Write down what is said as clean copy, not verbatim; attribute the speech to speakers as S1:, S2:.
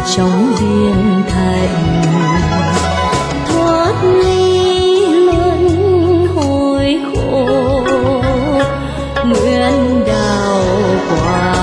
S1: trong biển thành, thoát ly luân hồi khổ, nguyện đào quả